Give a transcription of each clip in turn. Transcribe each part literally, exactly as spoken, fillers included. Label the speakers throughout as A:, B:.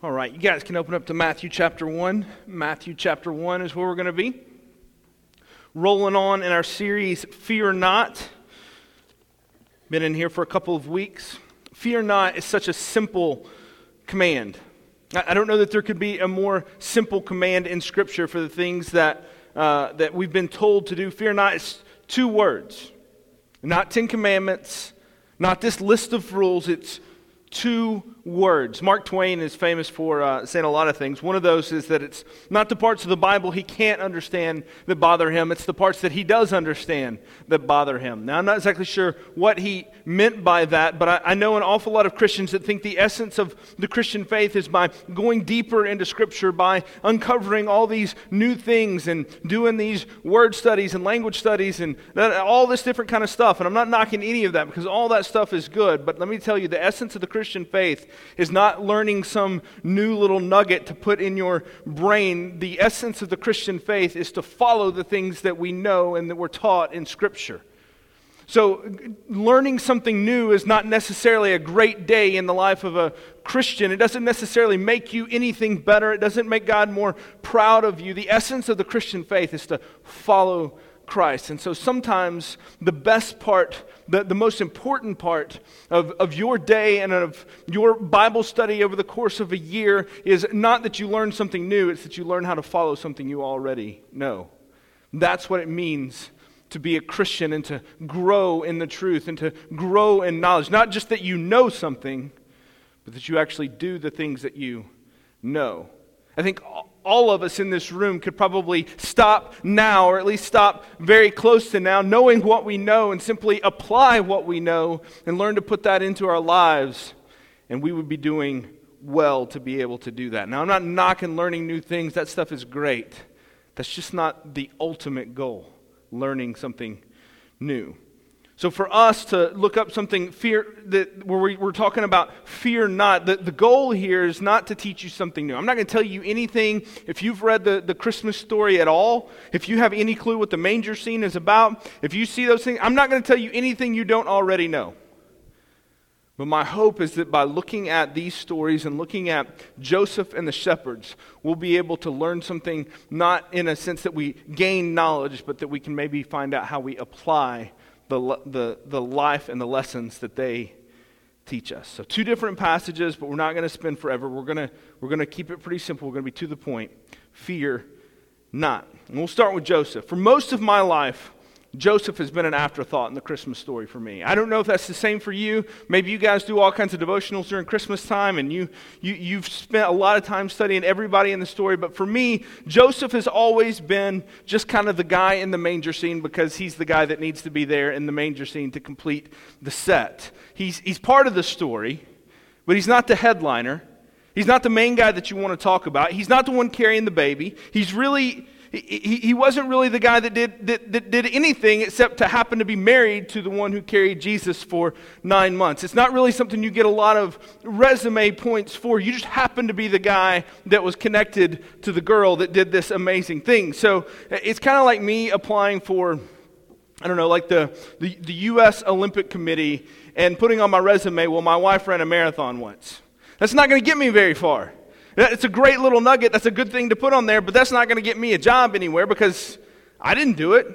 A: All right, you guys can open up to Matthew chapter one. Matthew chapter one is where we're going to be. Rolling on in our series, Fear Not. Been in here for a couple of weeks. Fear not is such a simple command. I don't know that there could be a more simple command in Scripture for the things that uh, that we've been told to do. Fear not is two words. Not Ten Commandments, not this list of rules. It's two words. Mark Twain is famous for uh, saying a lot of things. One of those is that it's not the parts of the Bible he can't understand that bother him. It's the parts that he does understand that bother him. Now, I'm not exactly sure what he meant by that, but I, I know an awful lot of Christians that think the essence of the Christian faith is by going deeper into Scripture, by uncovering all these new things and doing these word studies and language studies and that, all this different kind of stuff. And I'm not knocking any of that because all that stuff is good, but let me tell you, the essence of the Christian faith is not learning some new little nugget to put in your brain. The essence of the Christian faith is to follow the things that we know and that we're taught in Scripture. So learning something new is not necessarily a great day in the life of a Christian. It doesn't necessarily make you anything better. It doesn't make God more proud of you. The essence of the Christian faith is to follow Christ. And so sometimes the best part, the, the most important part of, of your day and of your Bible study over the course of a year is not that you learn something new, it's that you learn how to follow something you already know. That's what it means to be a Christian and to grow in the truth and to grow in knowledge. Not just that you know something, but that you actually do the things that you know. I think all of us in this room could probably stop now, or at least stop very close to now, knowing what we know and simply apply what we know and learn to put that into our lives, and we would be doing well to be able to do that. Now, I'm not knocking learning new things. That stuff is great. That's just not the ultimate goal, learning something new. So for us to look up something fear that where we, we're talking about fear not, the, the goal here is not to teach you something new. I'm not going to tell you anything. If you've read the, the Christmas story at all, if you have any clue what the manger scene is about, if you see those things, I'm not going to tell you anything you don't already know. But my hope is that by looking at these stories and looking at Joseph and the shepherds, we'll be able to learn something, not in a sense that we gain knowledge, but that we can maybe find out how we apply the the the life and the lessons that they teach us. So two different passages, but we're not going to spend forever. We're going to we're going to keep it pretty simple. We're going to be to the point. Fear not. And we'll start with Joseph. For most of my life, Joseph has been an afterthought in the Christmas story for me. I don't know if that's the same for you. Maybe you guys do all kinds of devotionals during Christmas time and you, you, you've spent a lot of time studying everybody in the story. But for me, Joseph has always been just kind of the guy in the manger scene because he's the guy that needs to be there in the manger scene to complete the set. He's, he's part of the story, but he's not the headliner. He's not the main guy that you want to talk about. He's not the one carrying the baby. He's really... He, he wasn't really the guy that did, that, that did anything except to happen to be married to the one who carried Jesus for nine months. It's not really something you get a lot of resume points for. You just happen to be the guy that was connected to the girl that did this amazing thing. So it's kind of like me applying for, I don't know, like the, the, the U S Olympic Committee and putting on my resume, well, my wife ran a marathon once. That's not going to get me very far. It's a great little nugget. That's a good thing to put on there, but that's not going to get me a job anywhere because I didn't do it.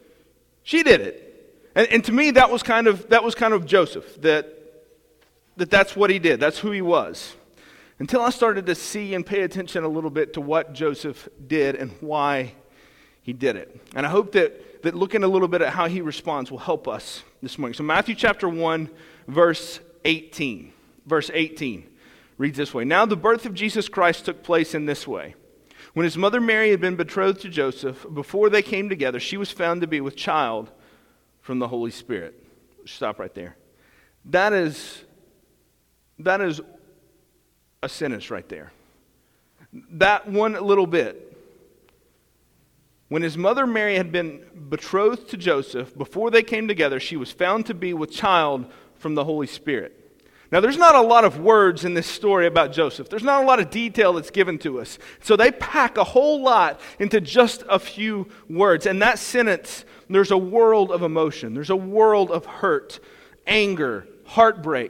A: She did it. And, and to me, that was kind of that was kind of Joseph, that, that that's what he did. That's who he was. Until I started to see and pay attention a little bit to what Joseph did and why he did it. And I hope that, that looking a little bit at how he responds will help us this morning. So Matthew chapter one, verse eighteen. Verse eighteen. Reads this way. Now the birth of Jesus Christ took place in this way. When his mother Mary had been betrothed to Joseph, before they came together, she was found to be with child from the Holy Spirit. Stop right there. That is, that is a sentence right there. That one little bit. When his mother Mary had been betrothed to Joseph, before they came together, she was found to be with child from the Holy Spirit. Now, there's not a lot of words in this story about Joseph. There's not a lot of detail that's given to us. So they pack a whole lot into just a few words. And that sentence, there's a world of emotion. There's a world of hurt, anger, heartbreak,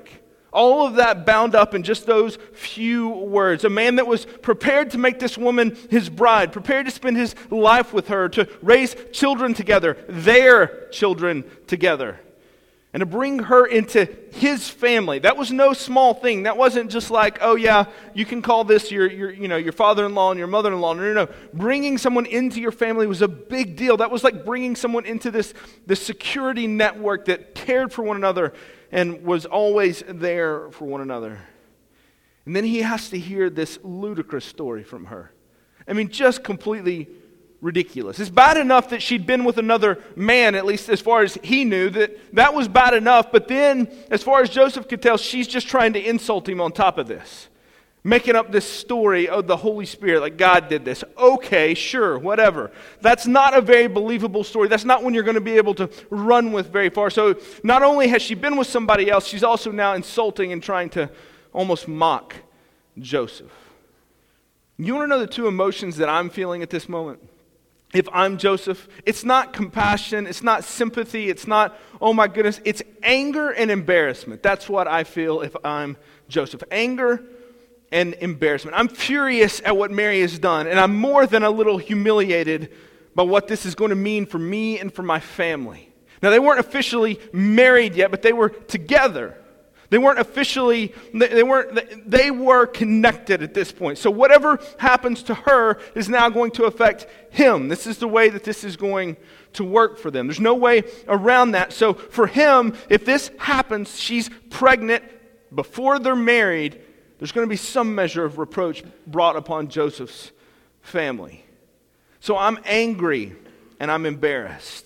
A: All of that bound up in just those few words. A man that was prepared to make this woman his bride, prepared to spend his life with her, to raise children together, their children together, and to bring her into his family. That was no small thing. That wasn't just like, oh yeah, you can call this your, your, you know, your father-in-law and your mother-in-law. No, no, no. Bringing someone into your family was a big deal. That was like bringing someone into this, this security network that cared for one another and was always there for one another. And then he has to hear this ludicrous story from her. I mean, just completely ridiculous. It's bad enough that she'd been with another man, at least as far as he knew, that that was bad enough. But then, as far as Joseph could tell, she's just trying to insult him on top of this. Making up this story of the Holy Spirit, like God did this. Okay, sure, whatever. That's not a very believable story. That's not one you're going to be able to run with very far. So not only has she been with somebody else, she's also now insulting and trying to almost mock Joseph. You want to know the two emotions that I'm feeling at this moment? If I'm Joseph, it's not compassion, it's not sympathy, it's not, oh my goodness, it's anger and embarrassment. That's what I feel if I'm Joseph. Anger and embarrassment. I'm furious at what Mary has done, and I'm more than a little humiliated by what this is going to mean for me and for my family. Now, they weren't officially married yet, but they were together. They weren't officially, they weren't, they were connected at this point. So whatever happens to her is now going to affect him. This is the way that this is going to work for them. There's no way around that. So for him, if this happens, she's pregnant before they're married, there's going to be some measure of reproach brought upon Joseph's family. So I'm angry and I'm embarrassed.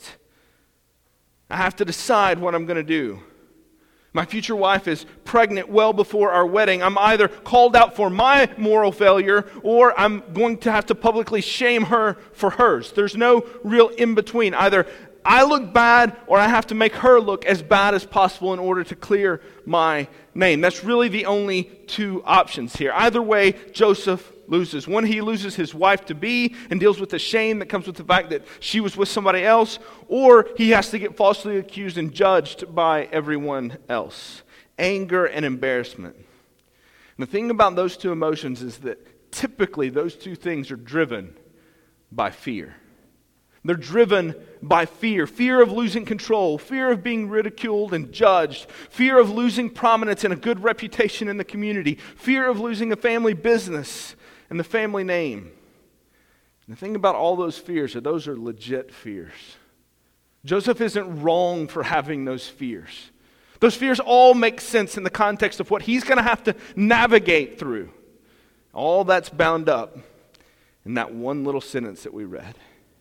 A: I have to decide what I'm going to do. My future wife is pregnant well before our wedding. I'm either called out for my moral failure or I'm going to have to publicly shame her for hers. There's no real in-between. Either I look bad or I have to make her look as bad as possible in order to clear my name. That's really the only two options here. Either way, Joseph loses. One, he loses his wife-to-be and deals with the shame that comes with the fact that she was with somebody else, or he has to get falsely accused and judged by everyone else. Anger and embarrassment. And the thing about those two emotions is that typically those two things are driven by fear. They're driven by fear. Fear of losing control. Fear of being ridiculed and judged. Fear of losing prominence and a good reputation in the community. Fear of losing a family business and the family name. And the thing about all those fears is those are legit fears. Joseph isn't wrong for having those fears. Those fears all make sense in the context of what he's going to have to navigate through. All that's bound up in that one little sentence that we read.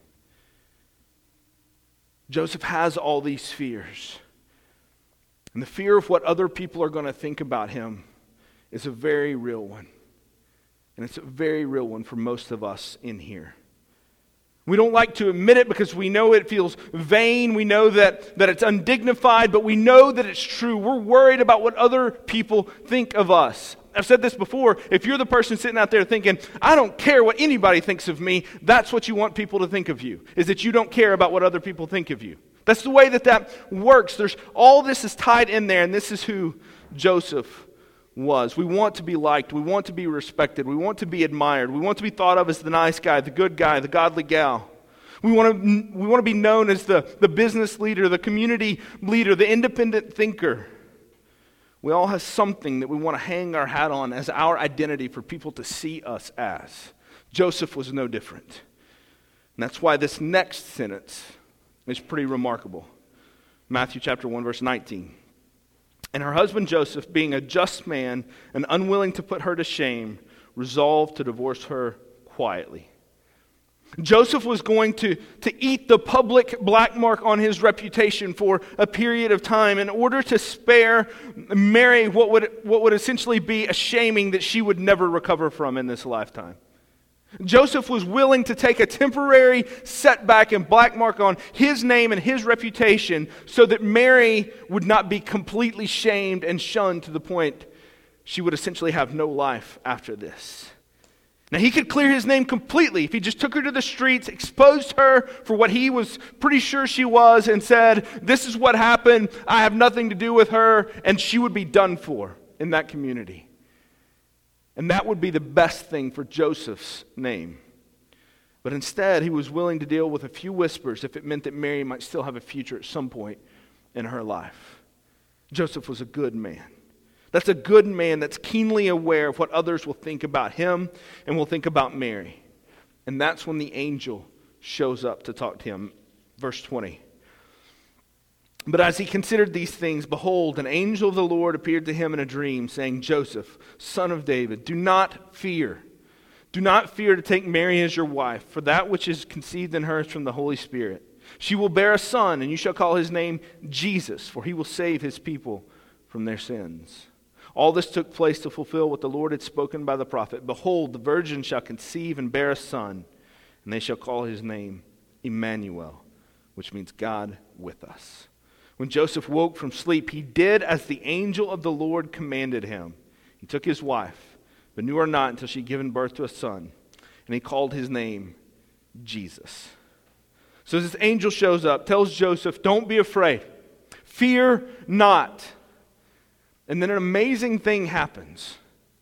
A: Joseph has all these fears. And the fear of what other people are going to think about him is a very real one. And it's a very real one for most of us in here. We don't like to admit it because we know it feels vain. We know that, that it's undignified, but we know that it's true. We're worried about what other people think of us. I've said this before. If you're the person sitting out there thinking, I don't care what anybody thinks of me, that's what you want people to think of you, is that you don't care about what other people think of you. That's the way that that works. There's all this is tied in there, and this is who Joseph was. We want to be liked. We want to be respected. We want to be admired. We want to be thought of as the nice guy, the good guy, the godly gal. We want to, we want to be known as the, the business leader, the community leader, the independent thinker. We all have something that we want to hang our hat on as our identity for people to see us as. Joseph was no different. And that's why this next sentence is pretty remarkable. Matthew chapter one, verse nineteen. And her husband Joseph, being a just man and unwilling to put her to shame, resolved to divorce her quietly. Joseph was going to, to eat the public black mark on his reputation for a period of time in order to spare Mary what would, what would essentially be a shaming that she would never recover from in this lifetime. Joseph was willing to take a temporary setback and black mark on his name and his reputation so that Mary would not be completely shamed and shunned to the point she would essentially have no life after this. Now, he could clear his name completely if he just took her to the streets, exposed her for what he was pretty sure she was, and said, this is what happened, I have nothing to do with her, and she would be done for in that community. And that would be the best thing for Joseph's name. But instead, he was willing to deal with a few whispers if it meant that Mary might still have a future at some point in her life. Joseph was a good man. That's a good man that's keenly aware of what others will think about him and will think about Mary. And that's when the angel shows up to talk to him. Verse twenty. But as he considered these things, behold, an angel of the Lord appeared to him in a dream, saying, Joseph, son of David, do not fear. Do not fear to take Mary as your wife, for that which is conceived in her is from the Holy Spirit. She will bear a son, and you shall call his name Jesus, for he will save his people from their sins. All this took place to fulfill what the Lord had spoken by the prophet. Behold, the virgin shall conceive and bear a son, and they shall call his name Emmanuel, which means God with us. When Joseph woke from sleep, he did as the angel of the Lord commanded him. He took his wife, but knew her not until she had given birth to a son, and he called his name Jesus. So this angel shows up, tells Joseph, don't be afraid. Fear not. And then an amazing thing happens.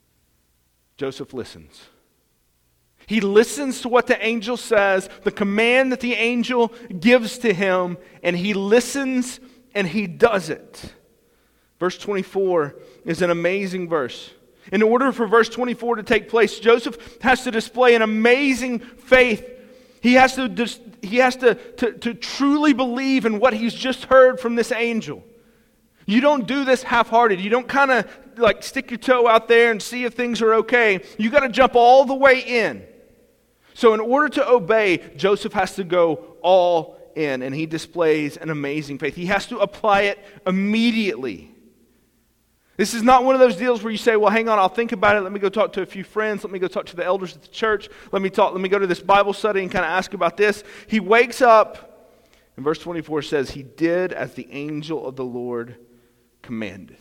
A: Joseph listens. He listens to what the angel says, the command that the angel gives to him, and he listens and he does it. Verse twenty-four is an amazing verse. In order for verse twenty-four to take place, Joseph has to display an amazing faith. He has to dis- he has to, to, to truly believe in what he's just heard from this angel. You don't do this half-hearted. You don't kind of like stick your toe out there and see if things are okay. You got to jump all the way in. So in order to obey, Joseph has to go all in, and he displays an amazing faith. He has to apply it immediately. This is not one of those deals where you say, well, hang on, I'll think about it. Let me go talk to a few friends. Let me go talk to the elders at the church. Let me talk. Let me go to this Bible study and kind of ask about this. He wakes up, and verse twenty-four says, he did as the angel of the Lord commanded.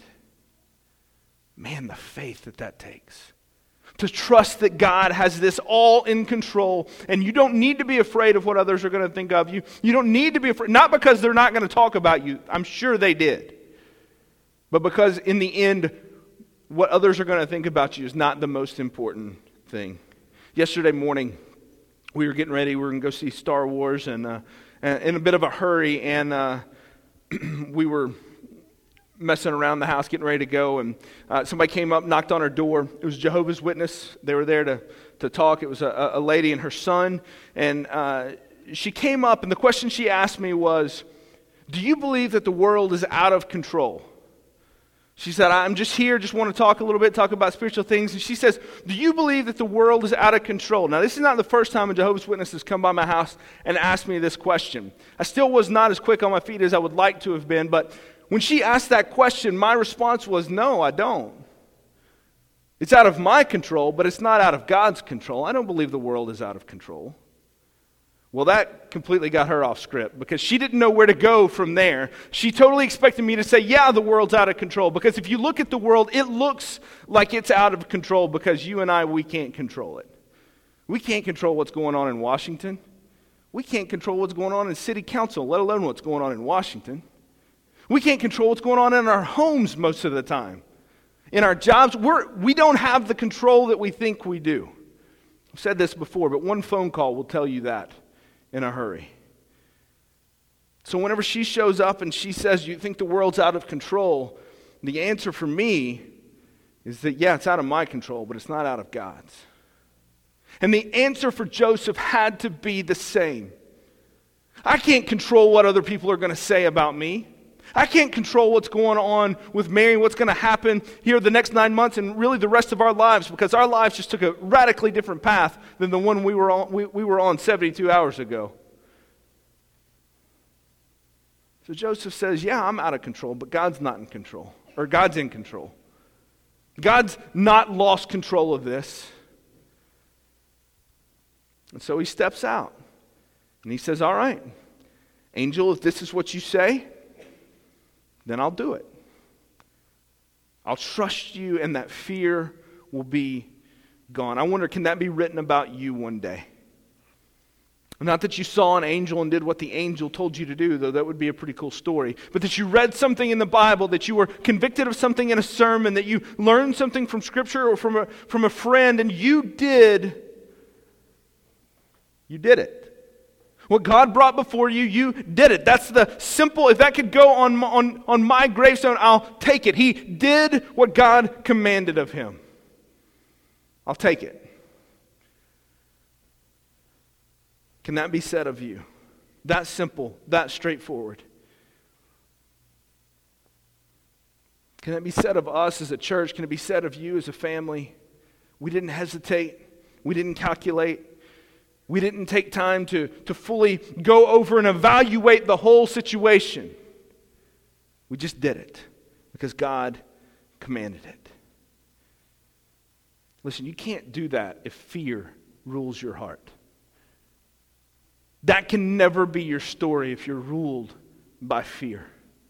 A: Man, the faith that that takes. To trust that God has this all in control, and you don't need to be afraid of what others are going to think of you. You don't need to be afraid, not because they're not going to talk about you. I'm sure they did. But because in the end, what others are going to think about you is not the most important thing. Yesterday morning, we were getting ready. We were going to go see Star Wars, and uh, in a bit of a hurry, and uh, we were messing around the house, getting ready to go, and uh, somebody came up, knocked on our door. It was Jehovah's Witness. They were there to, to talk. It was a, a lady and her son, and uh, she came up, and the question she asked me was, do you believe that the world is out of control? She said, I'm just here, just want to talk a little bit, talk about spiritual things. And she says, do you believe that the world is out of control? Now, this is not the first time a Jehovah's Witness has come by my house and asked me this question. I still was not as quick on my feet as I would like to have been, but when she asked that question, my response was, no, I don't. It's out of my control, but it's not out of God's control. I don't believe the world is out of control. Well, that completely got her off script because she didn't know where to go from there. She totally expected me to say, yeah, the world's out of control. Because if you look at the world, it looks like it's out of control because you and I, we can't control it. We can't control what's going on in Washington. We can't control what's going on in city council, let alone what's going on in Washington. We can't control what's going on in our homes most of the time. In our jobs, we're, we don't have the control that we think we do. I've said this before, but one phone call will tell you that in a hurry. So whenever she shows up and she says, you think the world's out of control, the answer for me is that, yeah, it's out of my control, but it's not out of God's. And the answer for Joseph had to be the same. I can't control what other people are going to say about me. I can't control what's going on with Mary, what's going to happen here the next nine months and really the rest of our lives, because our lives just took a radically different path than the one we were on, we, we were on seventy-two hours ago. So Joseph says, yeah, I'm out of control, but God's not in control, or God's in control. God's not lost control of this. And so he steps out, and he says, all right, angel, if this is what you say, then I'll do it. I'll trust you, and that fear will be gone. I wonder, can that be written about you one day? Not that you saw an angel and did what the angel told you to do, though that would be a pretty cool story. But that you read something in the Bible, that you were convicted of something in a sermon, that you learned something from Scripture or from a, from a friend, and you did, you did it. What God brought before you, you did it. That's the simple, if that could go on, on, on my gravestone, I'll take it. He did what God commanded of him. I'll take it. Can that be said of you? That simple, that straightforward. Can that be said of us as a church? Can it be said of you as a family? We didn't hesitate. We didn't calculate. We didn't take time to, to fully go over and evaluate the whole situation. We just did it because God commanded it. Listen, you can't do that if fear rules your heart. That can never be your story if you're ruled by fear.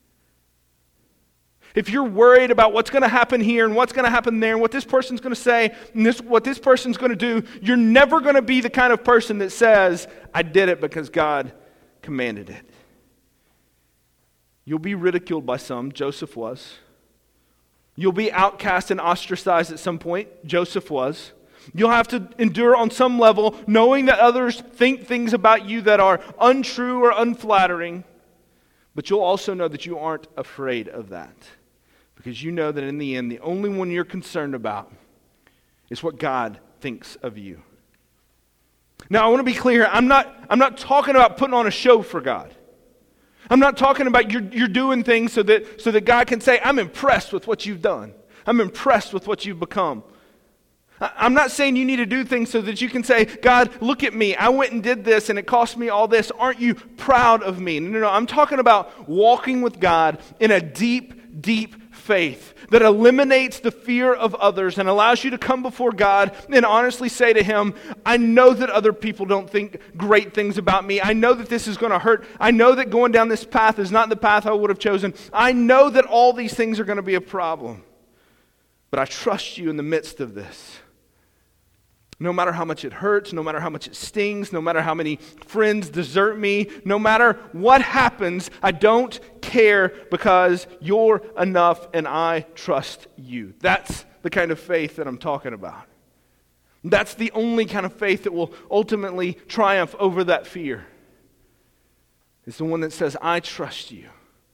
A: If you're worried about what's going to happen here and what's going to happen there and what this person's going to say and this, what this person's going to do, you're never going to be the kind of person that says, I did it because God commanded it. You'll be ridiculed by some. Joseph was. You'll be outcast and ostracized at some point. Joseph was. You'll have to endure on some level knowing that others think things about you that are untrue or unflattering. But you'll also know that you aren't afraid of that. Because you know that in the end, the only one you're concerned about is what God thinks of you. Now, I want to be clear. I'm not, I'm not talking about putting on a show for God. I'm not talking about you're, you're doing things so that, so that God can say, I'm impressed with what you've done. I'm impressed with what you've become. I'm not saying you need to do things so that you can say, God, look at me. I went and did this and it cost me all this. Aren't you proud of me? No, no, no. I'm talking about walking with God in a deep, deep faith that eliminates the fear of others and allows you to come before God and honestly say to Him, I know that other people don't think great things about me. I know that this is going to hurt. I know that going down this path is not the path I would have chosen. I know that all these things are going to be a problem. But I trust you in the midst of this. No matter how much it hurts, no matter how much it stings, no matter how many friends desert me, no matter what happens, I don't care because you're enough and I trust you. That's the kind of faith that I'm talking about. That's the only kind of faith that will ultimately triumph over that fear. It's the one that says, I trust you.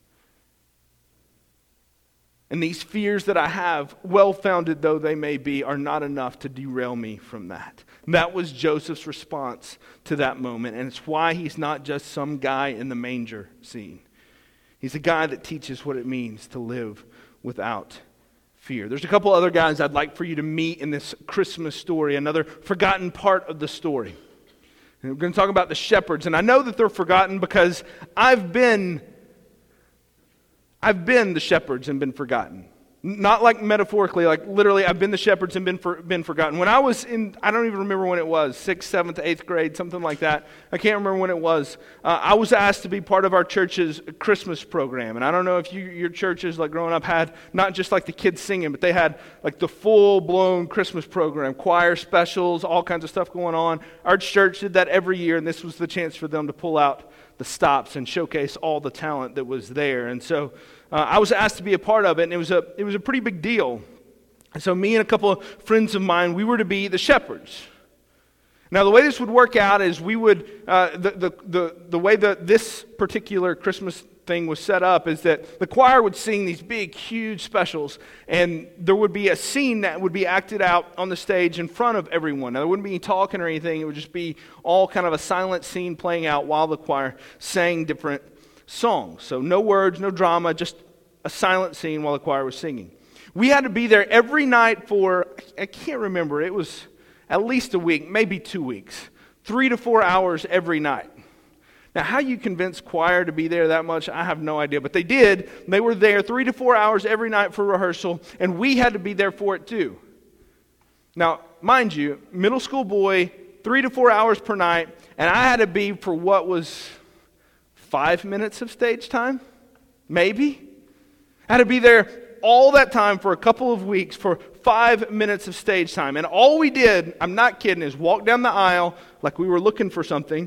A: And these fears that I have, well-founded though they may be, are not enough to derail me from that. And that was Joseph's response to that moment. And it's why he's not just some guy in the manger scene. He's a guy that teaches what it means to live without fear. There's a couple other guys I'd like for you to meet in this Christmas story, another forgotten part of the story. And we're going to talk about the shepherds. And I know that they're forgotten because I've been I've been the shepherds and been forgotten. Not like metaphorically, like literally I've been the shepherds and been for, been forgotten. When I was in, I don't even remember when it was, sixth, seventh, eighth grade, something like that. I can't remember when it was. Uh, I was asked to be part of our church's Christmas program. And I don't know if you, your churches, like growing up, had not just like the kids singing, but they had like the full-blown Christmas program, choir specials, all kinds of stuff going on. Our church did that every year, and this was the chance for them to pull out the stops and showcase all the talent that was there. And so uh, I was asked to be a part of it, and it was a it was a pretty big deal. And so me and a couple of friends of mine, we were to be the shepherds. Now the way this would work out is we would, uh, the, the, the, the way that this particular Christmas thing was set up is that the choir would sing these big, huge specials, and there would be a scene that would be acted out on the stage in front of everyone. Now, there wouldn't be any talking or anything. It would just be all kind of a silent scene playing out while the choir sang different songs. So no words, no drama, just a silent scene while the choir was singing. We had to be there every night for, I can't remember, it was at least a week, maybe two weeks, three to four hours every night. Now, how you convince choir to be there that much, I have no idea. But they did. They were there three to four hours every night for rehearsal, and we had to be there for it too. Now, mind you, middle school boy, three to four hours per night, and I had to be for what was five minutes of stage time? Maybe? I had to be there all that time for a couple of weeks for five minutes of stage time. And all we did, I'm not kidding, is walk down the aisle like we were looking for something,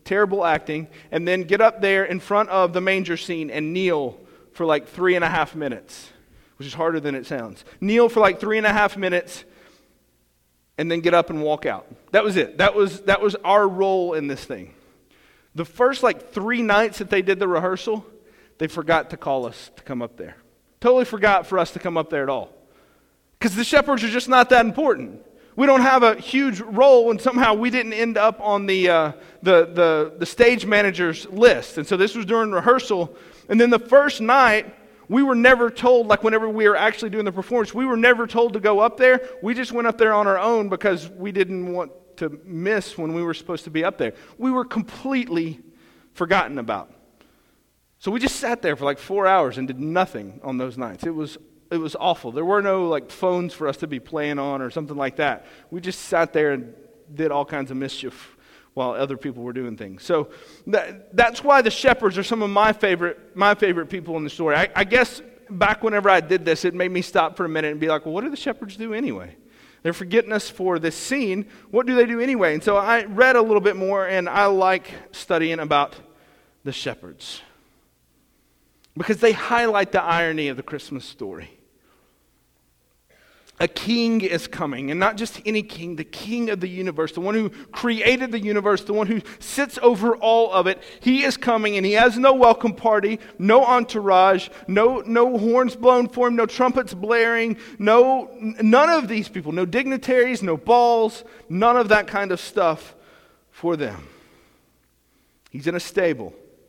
A: terrible acting, and then get up there in front of the manger scene and kneel for like three and a half minutes, which is harder than it sounds. Kneel for like three and a half minutes, and then get up and walk out. That was it. That was that was our role in this thing. The first like three nights that they did the rehearsal, they forgot to call us to come up there. Totally forgot for us to come up there at all. Because the shepherds are just not that important. We don't have a huge role, and somehow we didn't end up on the, uh, the, the, the stage manager's list. And so this was during rehearsal. And then the first night, we were never told, like whenever we were actually doing the performance, we were never told to go up there. We just went up there on our own because we didn't want to miss when we were supposed to be up there. We were completely forgotten about. So we just sat there for like four hours and did nothing on those nights. It was it was awful. There were no like phones for us to be playing on or something like that. We just sat there and did all kinds of mischief while other people were doing things. So that, that's why the shepherds are some of my favorite my favorite people in the story. I, I guess back whenever I did this, it made me stop for a minute and be like, well, what do the shepherds do anyway? They're forgetting us for this scene. What do they do anyway? And so I read a little bit more, and I like studying about the shepherds because they highlight the irony of the Christmas story. A king is coming, and not just any king, the king of the universe, the one who created the universe, the one who sits over all of it. He is coming, and he has no welcome party, no entourage, no, no horns blown for him, no trumpets blaring, no none of these people, no dignitaries, no balls, none of that kind of stuff for them. He's in a stable.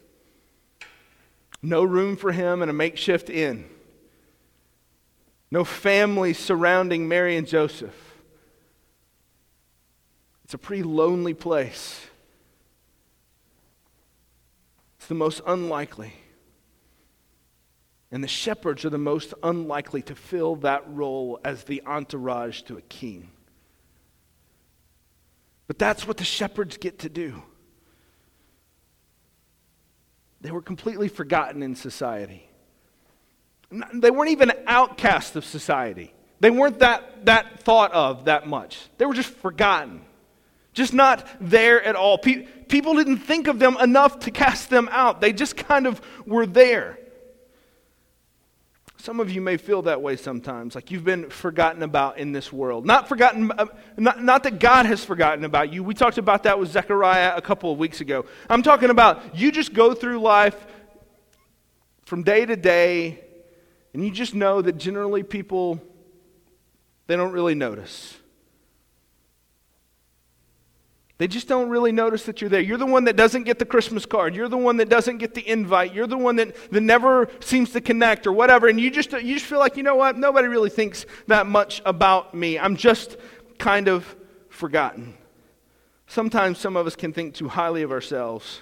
A: No room for him in a makeshift inn. No family surrounding Mary and Joseph. It's a pretty lonely place. It's the most unlikely. And the shepherds are the most unlikely to fill that role as the entourage to a king. But that's what the shepherds get to do. They were completely forgotten in society. They weren't even outcasts of society. They weren't that, that thought of that much. They were just forgotten. Just not there at all. Pe- people didn't think of them enough to cast them out. They just kind of were there. Some of you may feel that way sometimes, like you've been forgotten about in this world. Not forgotten, uh, not, not that God has forgotten about you. We talked about that with Zechariah a couple of weeks ago. I'm talking about you just go through life from day to day, and you just know that generally people, they don't really notice. They just don't really notice that you're there. You're the one that doesn't get the Christmas card. You're the one that doesn't get the invite. You're the one that, that never seems to connect or whatever. And you just you just feel like, you know what? Nobody really thinks that much about me. I'm just kind of forgotten. Sometimes some of us can think too highly of ourselves.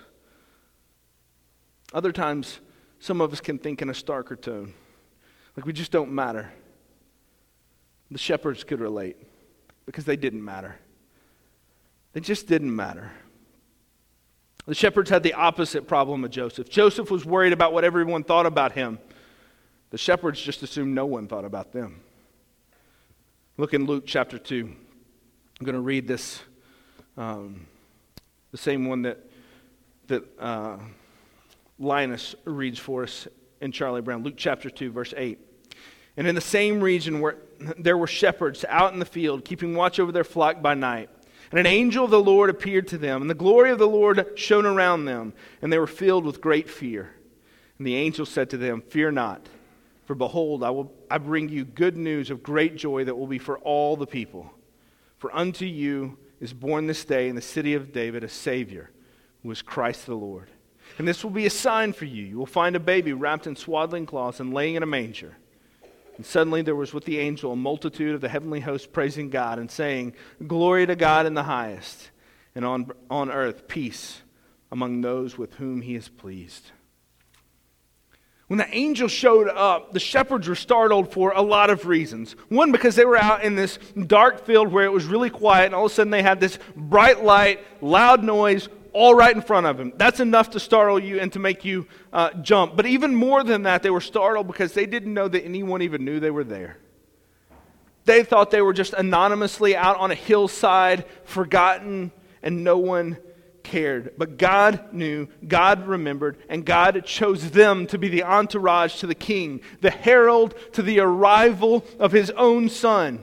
A: Other times, some of us can think in a starker tone. Like we just don't matter. The shepherds could relate because they didn't matter. They just didn't matter. The shepherds had the opposite problem of Joseph. Joseph was worried about what everyone thought about him. The shepherds just assumed no one thought about them. Look in Luke chapter two. I'm going to read this, um, the same one that, that uh, Linus reads for us in Charlie Brown. Luke chapter two, verse eight. And in the same region where there were shepherds out in the field, keeping watch over their flock by night. And an angel of the Lord appeared to them, and the glory of the Lord shone around them, and they were filled with great fear. And the angel said to them, "Fear not, for behold, I will I bring you good news of great joy that will be for all the people. For unto you is born this day in the city of David a Savior, who is Christ the Lord. And this will be a sign for you. You will find a baby wrapped in swaddling cloths and laying in a manger." And suddenly there was with the angel a multitude of the heavenly host praising God and saying, "Glory to God in the highest, and on, on earth peace among those with whom he is pleased." When the angel showed up, the shepherds were startled for a lot of reasons. One, because they were out in this dark field where it was really quiet, and all of a sudden they had this bright light, loud noise, all right in front of them. That's enough to startle you and to make you uh, jump. But even more than that, they were startled because they didn't know that anyone even knew they were there. They thought they were just anonymously out on a hillside, forgotten, and no one cared, but God knew, God remembered, and God chose them to be the entourage to the king, the herald to the arrival of his own son.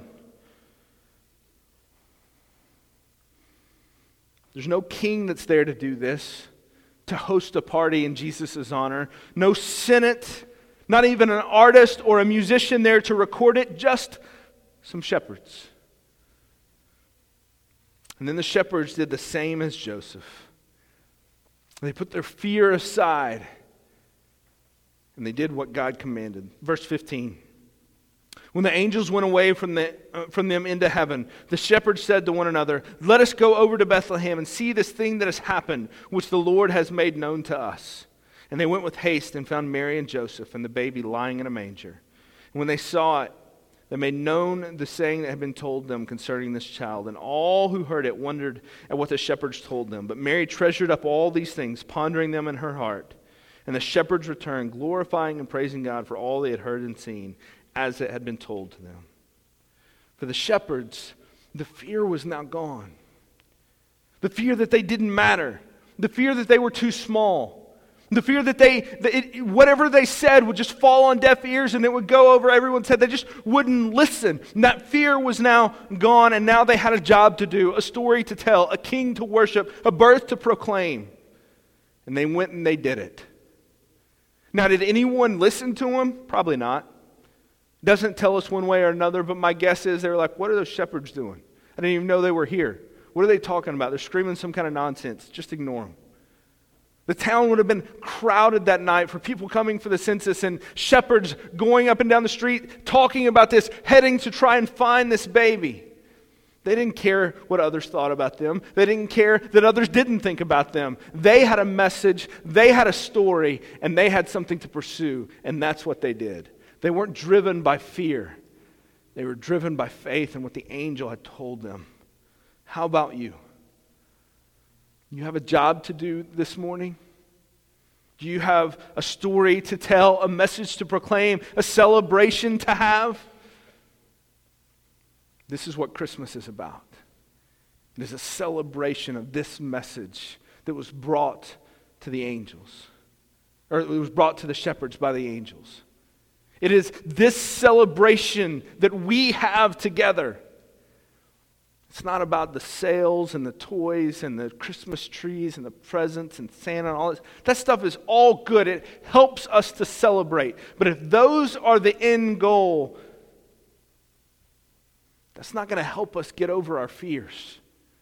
A: There's no king that's there to do this, to host a party in Jesus' honor. No senate, not even an artist or a musician there to record it, just some shepherds. And then the shepherds did the same as Joseph. They put their fear aside, and they did what God commanded. Verse fifteen. When the angels went away from, the, uh, from them into heaven, the shepherds said to one another, "Let us go over to Bethlehem and see this thing that has happened, which the Lord has made known to us." And they went with haste and found Mary and Joseph and the baby lying in a manger. And when they saw it, they made known the saying that had been told them concerning this child. And all who heard it wondered at what the shepherds told them. But Mary treasured up all these things, pondering them in her heart. And the shepherds returned, glorifying and praising God for all they had heard and seen, as it had been told to them. For the shepherds, the fear was now gone. The fear that they didn't matter. The fear that they were too small. The fear that they, that it, whatever they said would just fall on deaf ears and it would go over everyone's head. They just wouldn't listen. And that fear was now gone, and now they had a job to do, a story to tell, a king to worship, a birth to proclaim. And they went and they did it. Now, did anyone listen to them? Probably not. Doesn't tell us one way or another, but my guess is they were like, what are those shepherds doing? I didn't even know they were here. What are they talking about? They're screaming some kind of nonsense. Just ignore them. The town would have been crowded that night for people coming for the census and shepherds going up and down the street talking about this, heading to try and find this baby. They didn't care what others thought about them. They didn't care that others didn't think about them. They had a message, they had a story, and they had something to pursue, and that's what they did. They weren't driven by fear. They were driven by faith and what the angel had told them. How about you? You have a job to do this morning? Do you have a story to tell, a message to proclaim, a celebration to have? This is what Christmas is about. It is a celebration of this message that was brought to the angels, or it was brought to the shepherds by the angels. It is this celebration that we have together. It's not about the sales and the toys and the Christmas trees and the presents and Santa and all this. That stuff is all good. It helps us to celebrate. But if those are the end goal, that's not going to help us get over our fears.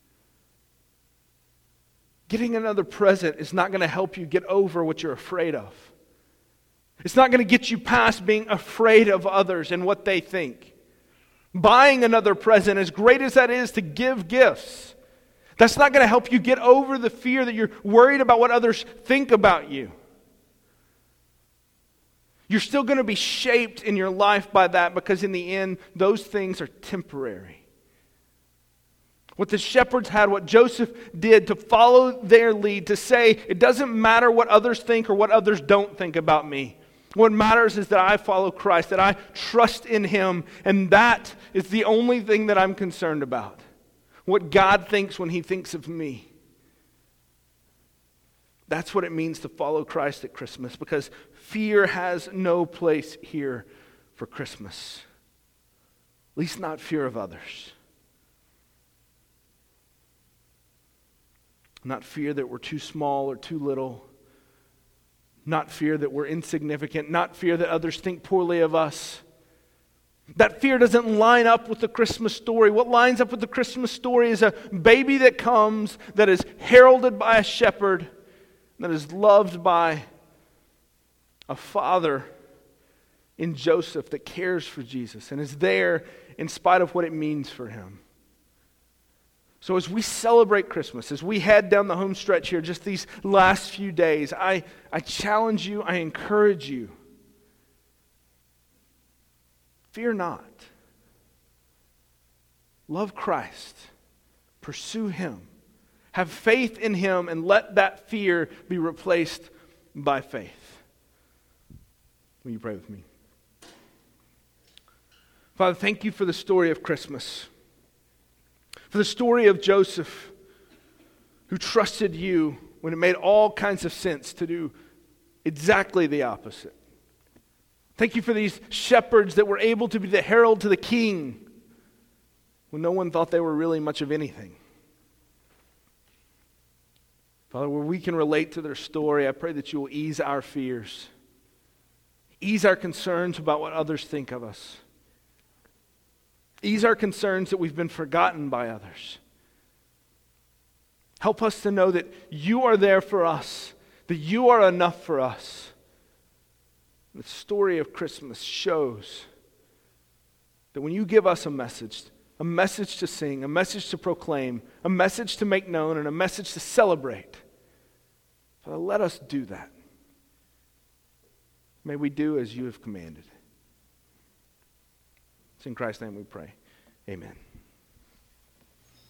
A: Getting another present is not going to help you get over what you're afraid of. It's not going to get you past being afraid of others and what they think. Buying another present, as great as that is to give gifts, that's not going to help you get over the fear that you're worried about what others think about you. You're still going to be shaped in your life by that, because in the end, those things are temporary. What the shepherds had, what Joseph did to follow their lead, to say, it doesn't matter what others think or what others don't think about me. What matters is that I follow Christ, that I trust in Him, and that is the only thing that I'm concerned about. What God thinks when He thinks of me. That's what it means to follow Christ at Christmas, because fear has no place here for Christmas. At least not fear of others. Not fear that we're too small or too little. Not fear that we're insignificant. Not fear that others think poorly of us. That fear doesn't line up with the Christmas story. What lines up with the Christmas story is a baby that comes, that is heralded by a shepherd, that is loved by a father in Joseph that cares for Jesus and is there in spite of what it means for him. So as we celebrate Christmas, as we head down the home stretch here, just these last few days, I, I challenge you, I encourage you. Fear not. Love Christ. Pursue Him. Have faith in Him, and let that fear be replaced by faith. Will you pray with me? Father, thank you for the story of Christmas. For the story of Joseph, who trusted you when it made all kinds of sense to do exactly the opposite. Thank you for these shepherds that were able to be the herald to the king when no one thought they were really much of anything. Father, where we can relate to their story, I pray that you will ease our fears, ease our concerns about what others think of us, ease our concerns that we've been forgotten by others. Help us to know that you are there for us, that you are enough for us. The story of Christmas shows that when you give us a message, a message to sing, a message to proclaim, a message to make known, and a message to celebrate, Father, let us do that. May we do as you have commanded. It's in Christ's name we pray. Amen.